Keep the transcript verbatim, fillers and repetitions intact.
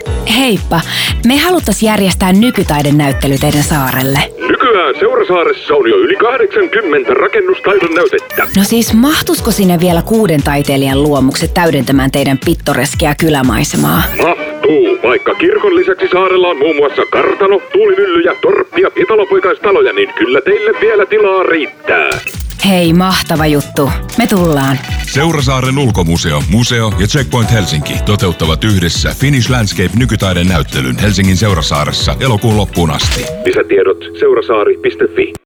Heippa, me haluttais järjestää nykytaiden näyttely teidän saarelle. Nykyään Seurasaaressa on jo yli kahdeksankymmentä rakennustaidon näytettä. No siis mahtusko sinne vielä kuuden taiteilijan luomukset täydentämään teidän pittoreskia kylämaisemaa? Mahtuu, vaikka kirkon lisäksi saarella on muun muassa kartano, tuulimyllyjä, torppia, pitalopoikaistaloja, niin kyllä teille vielä tilaa riittää. Hei, mahtava juttu. Me tullaan. Seurasaaren ulkomuseo, museo ja Checkpoint Helsinki toteuttavat yhdessä Finnish Landscape nykytaiden näyttelyn Helsingin Seurasaaressa elokuun loppuun asti. Lisätiedot seurasaari piste fi.